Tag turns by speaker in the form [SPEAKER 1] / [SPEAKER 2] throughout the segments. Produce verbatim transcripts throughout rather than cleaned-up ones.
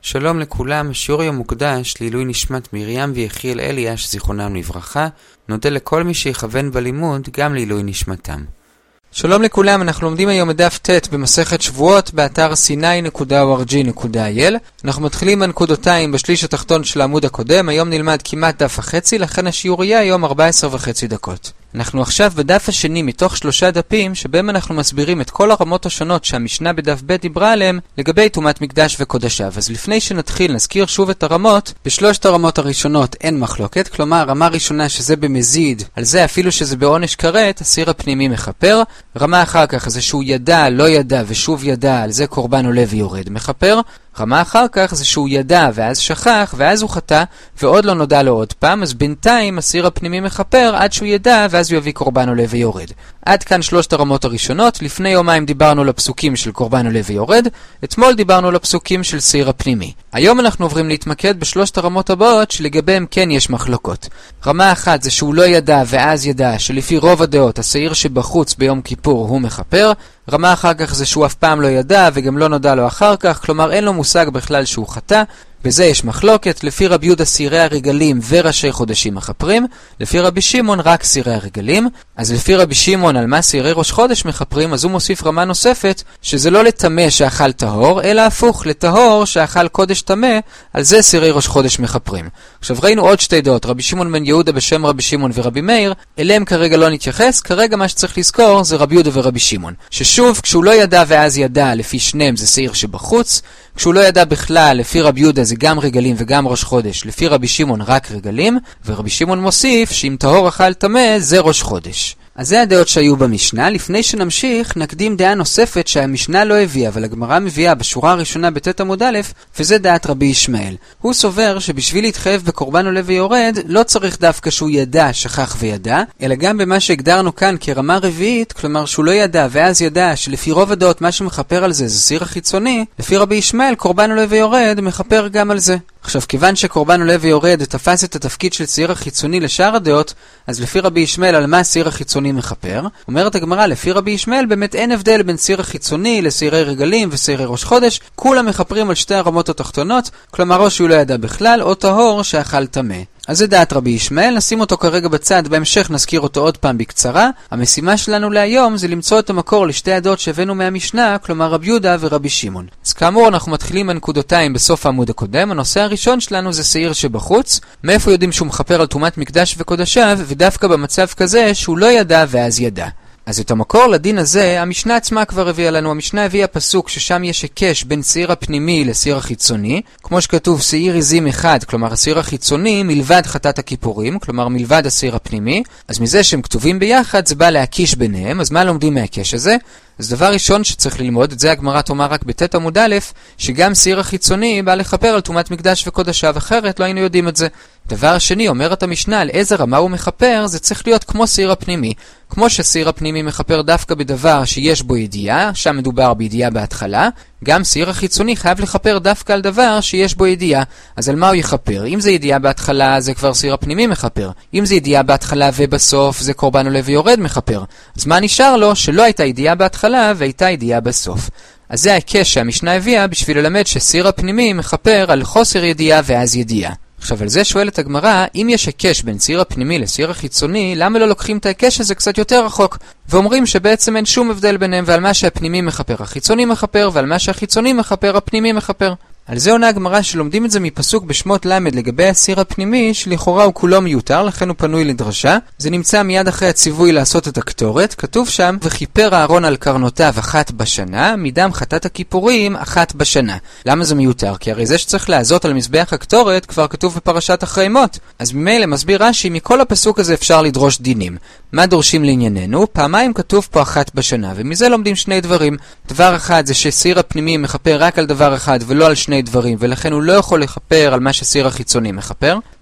[SPEAKER 1] שלום לכולם, השיעור היום מוקדש לעילוי נשמת מרים ויחיאל אליאש זיכרונם לברכה. נודה לכל מי שיכוון בלימוד גם לעילוי נשמתם.
[SPEAKER 2] שלום לכולם, אנחנו לומדים היום את דף ט' במסכת שבועות באתר סיני נקודה או אר ג'י נקודה איי אל. אנחנו מתחילים בנקודותיים בשליש התחתון של העמוד הקודם, היום נלמד כמעט דף וחצי, לכן השיעור יהיה היום ארבע עשרה וחצי דקות. אנחנו עכשיו בדף השני מתוך שלושה דפים שבהם אנחנו מסבירים את כל הרמות השונות שהמשנה בדף ב' דיברה עליהם לגבי טומאת מקדש וקודשיו. אז לפני שנתחיל נזכיר שוב את הרמות. בשלושת הרמות הראשונות אין מחלוקת, כלומר רמה ראשונה שזה במזיד, על זה אפילו שזה בעונש כרת, הסיר הפנימי מכפר. רמה אחר כך זה שהוא ידע, לא ידע ושוב ידע, על זה קורבן עולה ויורד מכפר. רמה אחר כך זה שהוא ידע ואז שכח ואז הוא חטא ועוד לא נודע לו עוד פעם, אז בינתיים הסיר הפנימי מכפר עד שהוא ידע ואז הוא יביא קורבן עולה ויורד. עד כאן שלושת הרמות הראשונות. לפני יומיים דיברנו לפסוקים של קורבן עולה ויורד, אתמול דיברנו לפסוקים של סיר הפנימי. היום אנחנו עוברים להתמקד בשלושת הרמות הבאות שלגביהם כן יש מחלוקות. רמה אחת זה שהוא לא ידע ואז ידע, שלפי רוב הדעות הסעיר שבחוץ ביום כיפור הוא מכפר. רמה אחר כך זה שהוא אף פעם לא ידע וגם לא נודע לו אחר כך, כלומר אין לו מושג בכלל שהוא חטא. בזה יש מחלוקת. לפי רבי יהודה סירי הרגלים וראשי חודשים מכפרים, לפי רבי שמעון רק סירי הרגלים. אז לפי רבי שמעון על מה סירי ראש חודש מכפרים, אז הוא מוסיף רמה נוספת שזה לא לטמא שאכל טהור, אלא הפוך, לטהור שאכל קודש טמא, על זה סירי ראש חודש מכפרים. עכשיו ראינו עוד שתי דעות, רבי שמעון בן יהודה בשם רבי שמעון ורבי מאיר, אליהם כרגע לא נתייחס. כרגע מה שצריך לזכור זה רבי יהודה ורבי שמעון, ששוב כשהוא לא ידע ואז ידע, לפי שניהם זה שעיר שבחוץ. כשהוא לא ידע בכלל, לפי רבי יהודה זה גם רגלים וגם ראש חודש, לפי רבי שמעון רק רגלים, ורבי שמעון מוסיף שאם טהור אכל טמא זה ראש חודש. אז זה הדעות שהיו במשנה. לפני שנמשיך נקדים דעה נוספת שהמשנה לא הביאה אבל הגמרא מביאה בשורה הראשונה בתת עמוד א', וזה דעת רבי ישמעאל. הוא סובר שבשביל להתחייב בקורבן עולה ויורד לא צריך דווקא שהוא ידע, שכח וידע, אלא גם במה שהגדרנו כאן כרמה רביעית, כלומר שהוא לא ידע ואז ידע, שלפי רוב הדעות מה שמכפר על זה זה סיר החיצוני. לפי רבי ישמעאל קורבן עולה ויורד מכפר גם על זה. עכשיו כיוון שקורבן עולה ויורד תפס את התפקיד של סיר החיצוני לשאר הדעות, אז לפי רבי ישמעאל על מה סיר החיצוני מכפר? אומרת הגמרא, לפי רבי ישמעאל באמת אין הבדל בין סיר החיצוני לסירי רגלים וסירי ראש חודש, כולם מכפרים על שתי הרמות התחתונות, כלומר או שהוא לא ידע בכלל או טהור שאכל טמא. אז זה דעת רבי ישמעאל, נשים אותו כרגע בצד, בהמשך נזכיר אותו עוד פעם בקצרה. המשימה שלנו להיום זה למצוא את המקור לשתי הדעות שהבאנו מהמשנה, כלומר רבי יהודה ורבי שמעון. אז כאמור אנחנו מתחילים בנקודותיים בסוף העמוד הקודם. הנושא הראשון שלנו זה שעיר שבחוץ. מאיפה יודעים שהוא מכפר על טומאת מקדש וקודשיו, ודווקא במצב כזה שהוא לא ידע ואז ידע. אז את המקור לדין הזה המשנה עצמה כבר הביאה לנו. המשנה הביאה פסוק ששם יש היקש בין שעיר הפנימי לשעיר החיצוני, כמו שכתוב שעיר עזים אחד, כלומר השעיר החיצוני מלבד חטאת הכיפורים, כלומר מלבד השעיר הפנימי. אז מזה שהם כתובים ביחד זה בא להקיש ביניהם. אז מה לומדים מההיקש הזה? אז דבר ראשון שצריך ללמוד, את זה הגמרא תאמר רק בתת עמוד א', שגם שעיר החיצוני בא לכפר על טומאת מקדש וקודשיו, אחרת לא היינו יודעים את זה. דבר שני, אומרת המשנה על איזה רמה הוא מכפר, זה צריך להיות כמו שעיר הפנימי. כמו ששעיר הפנימי מכפר דווקא בדבר שיש בו ידיעה, שם מדובר בידיעה בהתחלה, גם שעיר החיצוני חייב לכפר דווקא על דבר שיש בו ידיעה. אז על מה הוא יכפר? אם זה ידיעה בהתחלה זה כבר שעיר הפנימי מכפר, אם זה ידיעה בהתחלה ובסוף זה קורבן עולה ויורד מכפר. אז מה נשאר לו? שלא הייתה ידיעה בהתחלה והייתה ידיעה בסוף. אז זה ההיקש שהמשנה הביאה בשביל ללמד ששעיר הפנימי מכפר על חוסר ידיעה ואז ידיעה. עכשיו על זה שואלת הגמרא, אם יש היקש בין שעיר הפנימי לשעיר החיצוני, למה לא לוקחים את ההיקש הזה קצת יותר רחוק? ואומרים שבעצם אין שום הבדל ביניהם, ועל מה שהפנימי מכפר החיצוני מכפר, ועל מה שהחיצוני מכפר הפנימי מכפר. על זה עונה הגמרא שלומדים את זה מפסוק בשמות למד לגבי הסיר הפנימי, שלכאורה הוא כולו מיותר, לכן הוא פנוי לדרשה. זה נמצא מיד אחרי הציווי לעשות את הקטורת. כתוב שם, וכיפר הארון על קרנותיו אחת בשנה, מדם חטאת הכיפורים אחת בשנה. למה זה מיותר? כי הרי זה שצריך לעזות על מזבח הקטורת כבר כתוב בפרשת אחרי מות. אז ממילא מסביר רש"י, מכל הפסוק הזה אפשר לדרוש דינים. מה דורשים לענייננו? פעמיים כתוב פה אחת בשנה, ומזה לומדים שני דברים. דבר אחד זה שסיר הפנימי מכפר רק על דבר אחד ולא על שני דברים, ולכן הוא לא יכול לכפר על מה שסיר החיצוני מכפר.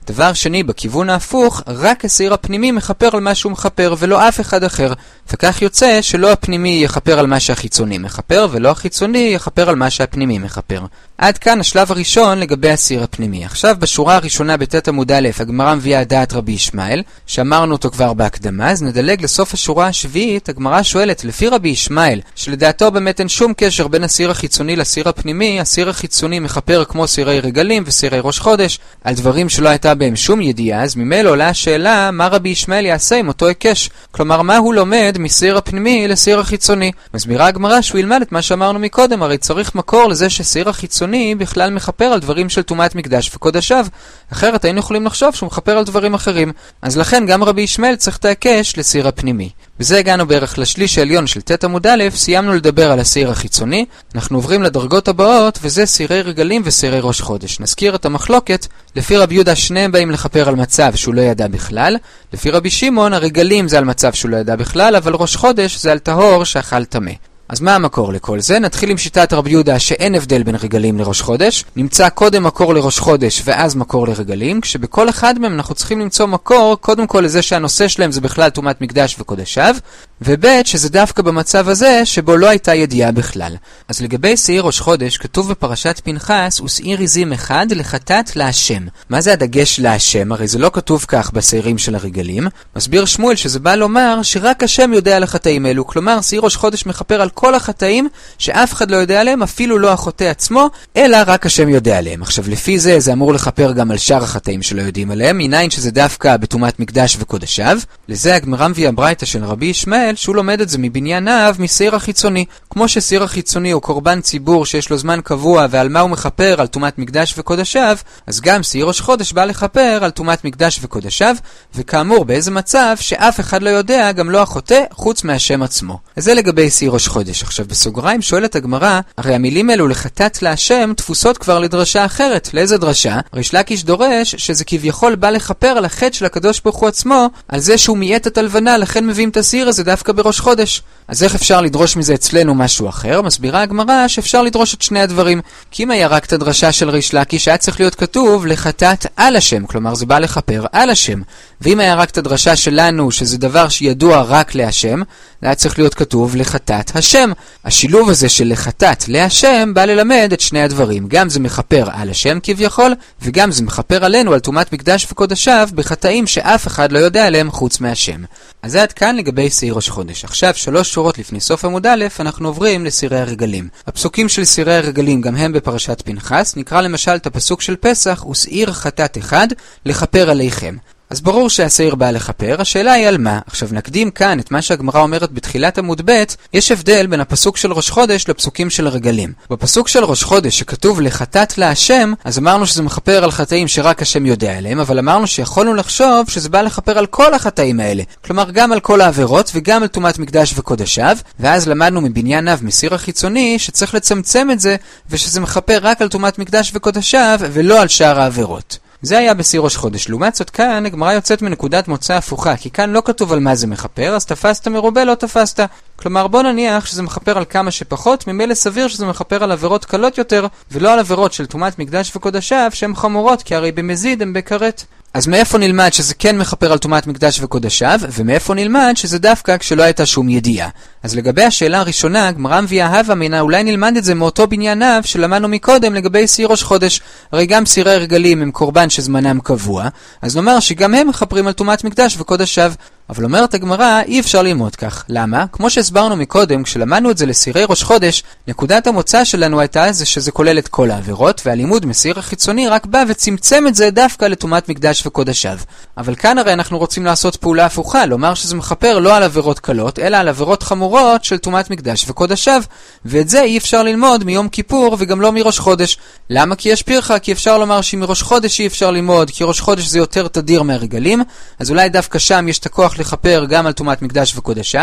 [SPEAKER 2] דבר שני, בכיוון ההפוך, רק הסעיר הפנימי מחפר על מה שהוא מחפר ולא אף אחד אחר. וכך יוצא שלא הפנימי יחפר על מה שהחיצוני מחפר ולא החיצוני יחפר על מה שהפנימי מחפר. עד כאן השלב הראשון לגבי הסעיר הפנימי. עכשיו בשורה הראשונה בתת עמוד א' הגמרא מביאה דעת רבי ישמעאל, שאמרנו אותו כבר בהקדמה, אז נדלג לסוף השורה השביעית. הגמרא שואלת, לפי רבי ישמעאל, שלדעתו באמת אין שום קשר בין הסעיר החיצוני לסעיר הפנימי, הסעיר החיצוני מחפר כמו סעירי רגלים וסעירי ראש חודש, על דברים שלא הייתה בהם שום ידיעה, אז ממילא עולה השאלה מה רבי ישמעאל יעשה עם אותו היקש. כלומר, מה הוא לומד מסעיר הפנימי לסעיר החיצוני? מסבירה הגמרא שהוא ילמד את מה שאמרנו מקודם, הרי צריך מקור לזה שסעיר החיצוני בכלל מחפר על דברים של טומאת מקדש וקודשיו, אחרת היינו יכולים לחשוב שהוא מחפר על דברים אחרים. אז לכן גם רבי ישמעאל צריך את ההיקש לסעיר הפנימי. בזה הגענו בערך לשליש העליון של תת עמוד א', סיימנו לדבר על הסעיר החיצוני. אנחנו עוברים לדרגות הבאות, וזה סעירי רגלים וסעירי ראש חודש. נזכיר את המחלוקת. לפי רבי יהודה שניהם באים לחפר על מצב שהוא לא ידע בכלל. לפי רבי שמעון הרגלים זה על מצב שהוא לא ידע בכלל, אבל ראש חודש זה על טהור שאכל טמא. אז מה המקור לכל זה? נתחיל עם שיטת רבי יהודה שאין הבדל בין רגלים לראש חודש. נמצא קודם מקור לראש חודש ואז מקור לרגלים, כשבכל אחד מהם אנחנו צריכים למצוא מקור קודם כל לזה שהנושא שלהם זה בכלל טומאת מקדש וקודשיו, וב' שזה דווקא במצב הזה שבו לא הייתה ידיעה בכלל. אז לגבי שעיר ראש חודש כתוב בפרשת פנחס, ושעיר עזים אחד לחטאת להשם. מה זה הדגש להשם? הרי זה לא כתוב כך בשעירים של הרגלים. מסביר שמואל שזה בא לומר שרק השם יודע על החטאים אלו, כלומר שעיר ראש חודש מחפר על כל החטאים שאף אחד לא יודע עליהם, אפילו לא החוטא עצמו, אלא רק השם יודע עליהם. עכשיו לפי זה זה אמור לחפר גם על שאר החטאים שלא יודעים עליהם, מניין שזה דווקא בטומאת מקדש וקודשיו. לזה הגמרא מביאה ברייתא של רבי ישמעאל שהוא לומד את זה מבניין אב מסעיר החיצוני. כמו שסעיר החיצוני הוא קורבן ציבור שיש לו זמן קבוע ועל מה הוא מחפר על טומאת מקדש וקודשיו, אז גם שעיר ראש חודש בא לחפר על טומאת מקדש וקודשיו, וכאמור באיזה מצב שאף אחד לא יודע, גם לא החוטא, חוץ מהשם עצמו. אז זה לגבי שעיר ראש חודש. עכשיו בסוגריים שואלת הגמרא, הרי המילים אלו לחטאת להשם תפוסות כבר לדרשה אחרת. לאיזה דרשה? ריש לקיש דורש שזה כביכול בא לחפר על החטא של הקדוש ברוך הוא עצמו, על זה שהוא מיית את הלבנה, לכן מביאים את השעיר הזה דווקא בראש חודש. אז איך אפשר לדרוש מזה אצלנו משהו אחר? מסבירה הגמרא שאפשר לדרוש את שני הדברים. כי אם היה רק את הדרשה של ריש לקיש היה צריך להיות כתוב לחטאת על השם, כלומר זה בא לחפר על השם. ואם היה רק את הדרשה שלנו שזה דבר שידוע רק להשם, היה צריך להיות כתוב לחטאת השם. השילוב הזה של לחטאת להשם בא ללמד את שני הדברים. גם זה מחפר על השם כביכול, וגם זה מחפר עלינו על טומאת מקדש וקודשיו בחטאים שאף אחד לא יודע עליהם חוץ מהשם. אז זה עד כאן לגבי שעיר ראש חודש. עכשיו שלוש שורות לפני סוף עמוד א' אנחנו עוברים לסעירי הרגלים. הפסוקים של סעירי הרגלים גם הם בפרשת פנחס. נקרא למשל את הפסוק של פסח, ושעיר חטאת אחד לכפר עליכם. אז ברור שהשעיר בא לחפר, השאלה היא על מה. עכשיו נקדים כאן את מה שהגמרא אומרת בתחילת עמוד ב', יש הבדל בין הפסוק של ראש חודש לפסוקים של הרגלים. בפסוק של ראש חודש שכתוב לחטאת להשם, אז אמרנו שזה מחפר על חטאים שרק השם יודע עליהם, אבל אמרנו שיכולנו לחשוב שזה בא לחפר על כל החטאים האלה, כלומר גם על כל העבירות וגם על טומאת מקדש וקודשיו, ואז למדנו מבניין אב מסעיר החיצוני שצריך לצמצם את זה, ושזה מחפר רק על טומאת מקדש וקודשיו ולא על שאר העבירות. זה היה בשעיר ראש חודש. לעומת זאת כאן הגמרא יוצאת מנקודת מוצא הפוכה, כי כאן לא כתוב על מה זה מחפר, אז תפסת מרובה לא תפסת. כלומר בוא נניח שזה מחפר על כמה שפחות, ממילא סביר שזה מחפר על עבירות קלות יותר, ולא על עבירות של טומאת מקדש וקודשיו שהן חמורות, כי הרי במזיד הם בכרת. אז מאיפה נלמד שזה כן מחפר על טומאת מקדש וקודשיו, ומאיפה נלמד שזה דווקא כשלא הייתה שום ידיעה? אז לגבי השאלה הראשונה, הגמרא מביאה הווה אמינא, אולי נלמד את זה מאותו בניין אב שלמדנו מקודם לגבי שעיר ראש חודש. הרי גם שעירי הרגלים הם קורבן שזמנם קבוע, אז נאמר שגם הם מחפרים על טומאת מקדש וקודשיו. אבל אומרת הגמרא, אי אפשר ללמוד כך. למה? כמו שהסברנו מקודם, כשלמדנו את זה לשעירי ראש חודש, נקודת המוצא שלנו הייתה זה שזה כולל את כל העבירות, והלימוד משעיר החיצוני רק בא וצמצם את זה דווקא לטומאת מקדש וקודשיו. אבל כאן הרי אנחנו רוצים לעשות פעולה הפוכה, לומר שזה מחפר לא על עבירות קלות, אלא על עבירות חמורות של טומאת מקדש וקודשיו, ואת זה אי אפשר ללמוד מיום כיפור וגם לא מראש חודש. למה? כי יש פירחה, כי אפשר לומר שמראש חודש אי אפשר ללמוד, כי ראש חודש זה יותר תדיר מהרגלים, אז אולי דווקא שם יש את הכוח לחפר גם על טומאת מקדש וקודשיו,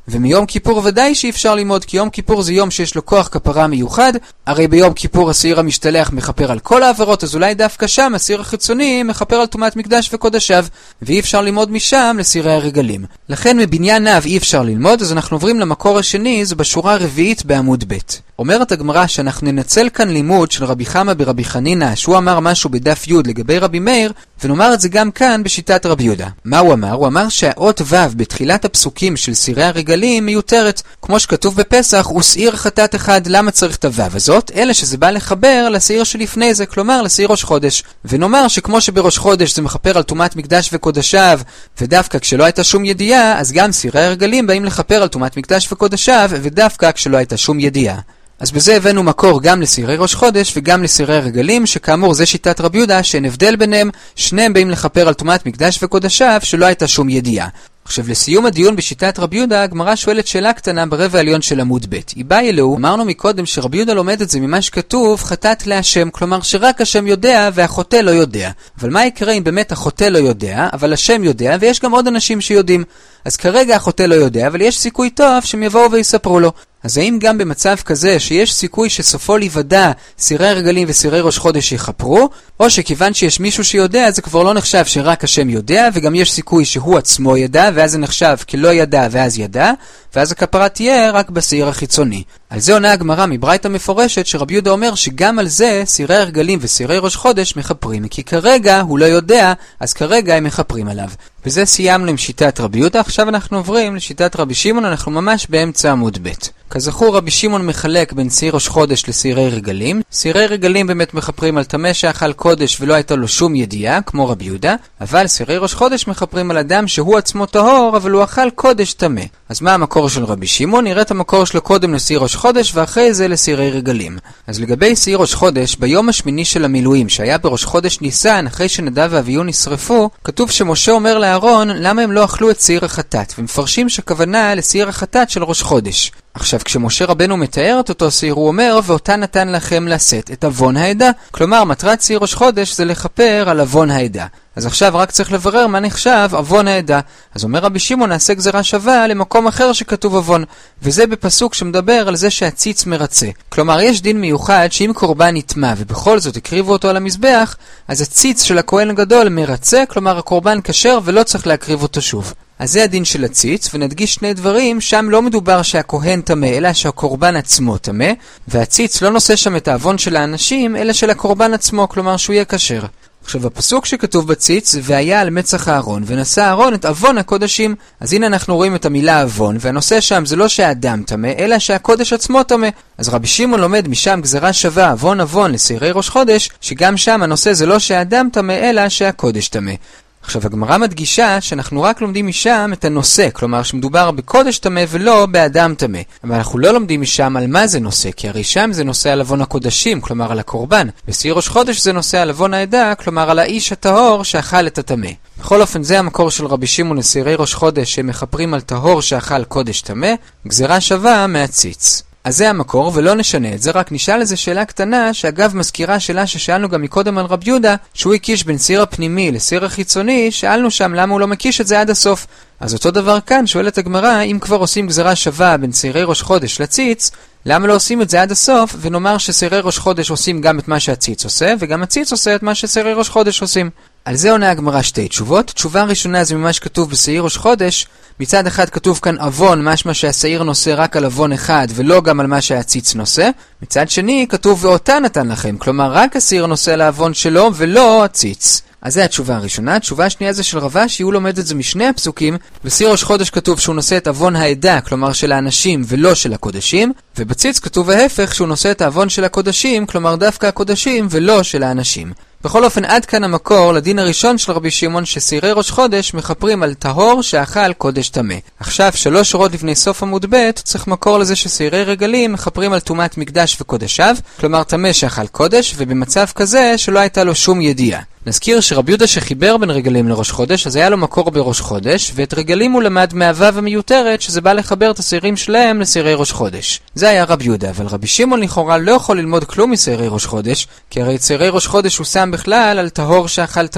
[SPEAKER 2] ומיום כיפור ודאי שאי אפשר ללמוד, כי יום כיפור זה יום שיש לו כוח כפרה מיוחד, הרי ביום כיפור השעיר המשתלח מכפר על כל העבירות, אז אולי דווקא שם השעיר החיצוני מכפר על טומאת מקדש וקודשיו, ואי אפשר ללמוד משם לסירי הרגלים. לכן מבניין אב אי אפשר ללמוד, אז אנחנו עוברים למקור השני, זה בשורה הרביעית בעמוד ב'. אומרת הגמרא שאנחנו ננצל כאן לימוד של רבי חמא ברבי חנינא, שהוא אמר משהו בדף י' לגבי רבי מאיר, ונאמר את זה גם כאן בשיטת רבי יהודה. מה הוא אמר? הוא אמר שהאות ו' בתחילת הפסוקים של סירי הרגלים מיותרת. כמו שכתוב בפסח, הוא שעיר חטאת אחד, למה צריך את הו' הזאת? אלא שזה בא לחבר לשעיר שלפני זה, כלומר לשעיר ראש חודש. ונאמר שכמו שבראש חודש זה מחפר על טומאת מקדש וקודשיו, ודווקא כשלא הייתה שום ידיעה, אז גם סירי הרגלים באים לחפר על טומאת מקדש וקודשיו, ודווקא כשלא הייתה שום ידיעה. אז בזה הבאנו מקור גם לסירי ראש חודש וגם לסירי רגלים, שכאמור זה שיטת רבי יהודה, שאין הבדל ביניהם, שניהם באים לחפר על טומאת מקדש וקודשיו שלא הייתה שום ידיעה. עכשיו לסיום הדיון בשיטת רבי יהודה, הגמרא שואלת שאלה קטנה ברבע העליון של עמוד ב'. היא באה אלוהו, אמרנו מקודם שרבי יהודה לומד את זה ממה שכתוב חטאת להשם, כלומר שרק השם יודע והחוטא לא יודע. אבל מה יקרה אם באמת החוטא לא יודע, אבל השם יודע, ויש גם עוד אנשים שיודעים? אז כרגע החוטא לא יודע, אבל יש סיכוי טוב שהם יבואו ויספרו לו. אז האם גם במצב כזה שיש סיכוי שסופו להיוודע סירי רגלים וסירי ראש חודש יחפרו, או שכיוון שיש מישהו שיודע זה כבר לא נחשב שרק השם יודע, וגם יש סיכוי שהוא עצמו ידע, ואז זה נחשב כלא ידע ואז ידע, ואז הכפרה תהיה רק בשעיר החיצוני. על זה עונה הגמרא מברייתא מפורשת שרבי יהודה אומר שגם על זה סירי הרגלים וסירי ראש חודש מחפרים, כי כרגע הוא לא יודע, אז כרגע הם מחפרים עליו. וזה סיימנו עם שיטת רבי יהודה. עכשיו אנחנו עוברים לשיטת רבי שמעון, אנחנו ממש באמצע עמוד ב'. כזכור רבי שמעון מחלק בין שעיר ראש חודש לסירי רגלים. סירי רגלים באמת מחפרים על טמא שאכל קודש ולא הייתה לו שום ידיעה, כמו רבי יהודה, אבל סירי ראש חודש מחפרים על אדם שהוא עצמו טהור אבל הוא אכל קודש טמא. אז מה המקור של רבי שמעון? נראה את המקור שלו קודם לסעיר ראש חודש ואחרי זה לסירי רגלים. אז לגבי סעיר ראש חודש, ביום השמיני של המילואים שהיה בראש חודש ניסן, אחרי שנדב ואביהו נשרפו, כתוב שמשה אומר לאהרון למה הם לא אכלו את שעיר החטאת, ומפרשים שכוונה לשעיר החטאת של ראש חודש. עכשיו כשמשה רבנו מתאר את אותו שעיר הוא אומר ואותה נתן לכם לשאת את אבון העדה, כלומר מטרת שעיר ראש חודש זה לכפר על אבון העדה. אז עכשיו רק צריך לברר מה נחשב אבון העדה. אז אומר רבי שמעון נעשה גזרה שווה למקום אחר שכתוב אבון, וזה בפסוק שמדבר על זה שהציץ מרצה. כלומר יש דין מיוחד שאם קורבן נטמא ובכל זאת הקריבו אותו על המזבח, אז הציץ של הכהן הגדול מרצה, כלומר הקורבן כשר ולא צריך להקריב אותו שוב. אז זה הדין של הציץ, ונדגיש שני דברים, שם לא מדובר שהכהן טמא, אלא שהקורבן עצמו טמא, והציץ לא נושא שם את האבון של האנשים, אלא של הקורבן עצמו, כלומר שהוא יהיה כשר. עכשיו הפסוק שכתוב בציץ, והיה על מצח הארון, ונשא הארון את אבון הקודשים. אז הנה אנחנו רואים את המילה אבון, והנושא שם זה לא שהאדם טמא, אלא שהקודש עצמו טמא. אז רבי שמעון לומד משם גזרה שווה אבון אבון לסעירי ראש חודש, שגם שם הנושא זה לא שהאדם טמא, אלא שהקודש טמא. עכשיו הגמרא מדגישה שאנחנו רק לומדים משם את הנושא, כלומר שמדובר בקודש טמא ולא באדם טמא. אבל אנחנו לא לומדים משם על מה זה נושא, כי הרי שם זה נושא על אבון הקודשים, כלומר על הקורבן. בסעיר ראש חודש זה נושא על אבון העדה, כלומר על האיש הטהור שאכל את הטמא. בכל אופן זה המקור של רבי שמעון לסעירי ראש חודש שמחפרים על טהור שאכל קודש טמא, גזרה שווה מהציץ. אז זה המקור ולא נשנה את זה, רק נשאל איזה שאלה קטנה שאגב מזכירה שאלה ששאלנו גם מקודם על רבי יהודה, שהוא הקיש בין סיר הפנימי לסיר החיצוני, שאלנו שם למה הוא לא מקיש את זה עד הסוף. אז אותו דבר כאן שואלת הגמרא, אם כבר עושים גזרה שווה בין סירי ראש חודש לציץ, למה לא עושים את זה עד הסוף ונאמר שסירי ראש חודש עושים גם את מה שהציץ עושה וגם הציץ עושה את מה שסירי ראש חודש עושים? על זה עונה הגמרא שתי תשובות. תשובה ראשונה זה ממש כתוב בסעיר ראש חודש. מצד אחד כתוב כאן אבון, משמע שהשעיר נושא רק על אבון אחד ולא גם על מה שהציץ נושא. מצד שני כתוב ואותה נתן לכם, כלומר רק השעיר נושא על האבון שלו ולא הציץ. אז זה התשובה הראשונה. התשובה השנייה זה של רבש, שהוא לומד את זה משני הפסוקים. בסעיר ראש חודש כתוב שהוא נושא את אבון העדה, כלומר של האנשים ולא של הקודשים, ובציץ כתוב ההפך שהוא נושא את האבון של הקודשים, כלומר דווקא הקודשים ולא של האנשים. בכל אופן עד כאן המקור לדין הראשון של רבי שמעון שסירי ראש חודש מחפרים על טהור שאכל קודש טמא. עכשיו שלוש שורות לפני סוף עמוד ב' צריך מקור לזה שסירי רגלים מחפרים על טומאת מקדש וקודשיו, כלומר טמא שאכל קודש, ובמצב כזה שלא הייתה לו שום ידיעה. נזכיר שרבי יהודה שחיבר בין רגלים לראש חודש, אז היה לו מקור בראש חודש, ואת רגלים הוא למד מהווה ומיותרת, שזה בא לחבר את הסירים שלהם לסירי ראש חודש. זה היה רבי יהודה, אבל רבי שמעון לכאורה לא יכול ללמוד כלום מסירי ראש חודש, כי הרי סירי ראש חודש הוא שם בכלל על טהור שאכל טמא.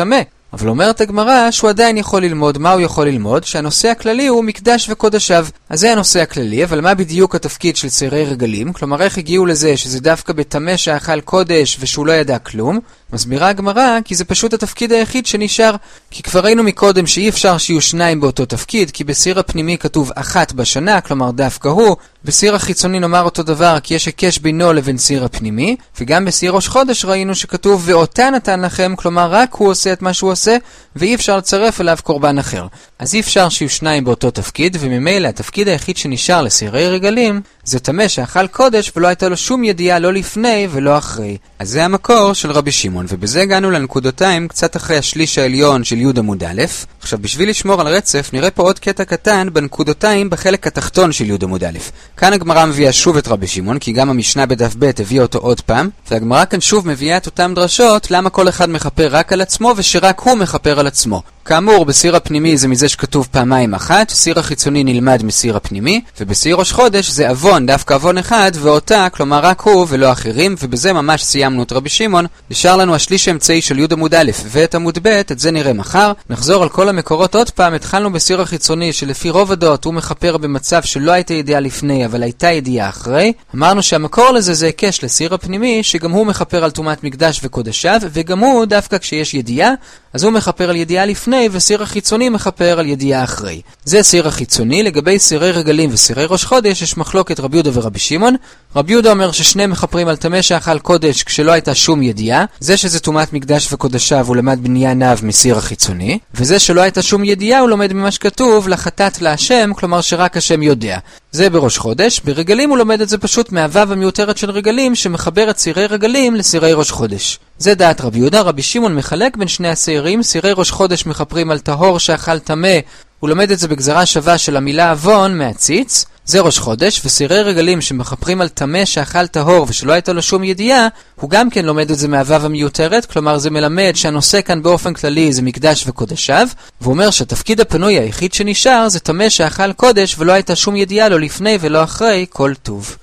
[SPEAKER 2] אבל אומרת הגמרא שהוא עדיין יכול ללמוד. מה הוא יכול ללמוד? שהנושא הכללי הוא מקדש וקודשיו. אז זה הנושא הכללי, אבל מה בדיוק התפקיד של שעירי רגלים? כלומר, איך הגיעו לזה שזה דווקא בטמא שאכל קודש ושהוא לא ידע כלום? מסבירה הגמרא כי זה פשוט התפקיד היחיד שנשאר. כי כבר ראינו מקודם שאי אפשר שיהיו שניים באותו תפקיד, כי בסיר הפנימי כתוב אחת בשנה, כלומר דווקא הוא. בסיר החיצוני נאמר אותו דבר, כי יש היקש בינו לבין סיר הפנימי, וגם בסיר ראש חודש ראינו שכתוב ואותה נתן לכם, כלומר רק הוא עושה את מה שהוא עושה, ואי אפשר לצרף אליו קורבן אחר. אז אי אפשר שיהיו שניים באותו תפקיד, וממילא התפקיד היחיד שנשאר לסירי רגלים זה טמא שאכל קודש ולא הייתה לו שום ידיעה לא לפני ולא אחרי.
[SPEAKER 1] אז זה המקור של רבי שמעון, ובזה הגענו לנקודותיים קצת אחרי השליש העליון של י' עמוד א'. עכשיו בשביל לשמור על רצף נראה פה עוד קטע קטן בנקודותיים בחלק התחתון של י' עמוד א'. כאן הגמרא מביאה שוב את רבי שמעון, כי גם המשנה בדף ב' הביאה אותו עוד פעם, והגמרא כאן שוב מביאה את אותם דרשות למה כל אחד מחפר רק על עצמו ושרק הוא מחפר על עצמו. כאמור, בסיר הפנימי זה מזה שכתוב פעמיים אחת, סיר החיצוני נלמד מסיר הפנימי, ובסיר ראש חודש זה אבון, דווקא אבון אחד, ואותה, כלומר רק הוא ולא אחרים, ובזה ממש סיימנו את רבי שמעון. נשאר לנו השליש האמצעי של י' עמוד א' ואת עמוד ב', את זה נראה מחר. נחזור על כל המקורות עוד פעם. התחלנו בסיר החיצוני שלפי רוב הדעות הוא מחפר במצב שלא הייתה ידיעה לפני, אבל הייתה ידיעה אחרי. אמרנו שהמקור לזה זה היקש לסיר הפנימי, שגם הוא מחפר על טומאת מקדש וקודשיו, וגם הוא דווקא כשיש ידיעה, אז הוא מחפר על ידיעה לפני, וסיר החיצוני מחפר על ידיעה אחרי. זה סיר החיצוני. לגבי סירי רגלים וסירי ראש חודש יש מחלוקת רבי יהודה ורבי שמעון. רבי יהודה אומר ששניהם מחפרים על טמא שאכל קודש כשלא הייתה שום ידיעה. זה שזה טומאת מקדש וקודשיו הוא למד בניה נב מסיר החיצוני, וזה שלא הייתה שום ידיעה הוא לומד ממה שכתוב לחטאת להשם, כלומר שרק השם יודע. זה בראש חודש. ברגלים הוא לומד את זה פשוט מהוו המיותרת של רגלים שמחבר את סירי רגלים לסירי ראש חודש. זה דעת רבי יהודה. רבי שמעון מחלק בין שני הסירים. סירי ראש חודש מחפרים על טהור שאכל טמא, הוא לומד את זה בגזרה שווה של המילה אבון מהציץ, זה ראש חודש. וסירי רגלים שמחפרים על טמא שאכל טהור ושלא הייתה לו שום ידיעה, הוא גם כן לומד את זה מהוו המיותרת, כלומר זה מלמד שהנושא כאן באופן כללי זה מקדש וקודשיו, והוא אומר שהתפקיד הפנוי היחיד שנשאר זה טמא שאכל קודש ולא הייתה שום ידיעה לא לפני ולא אחרי כל טוב.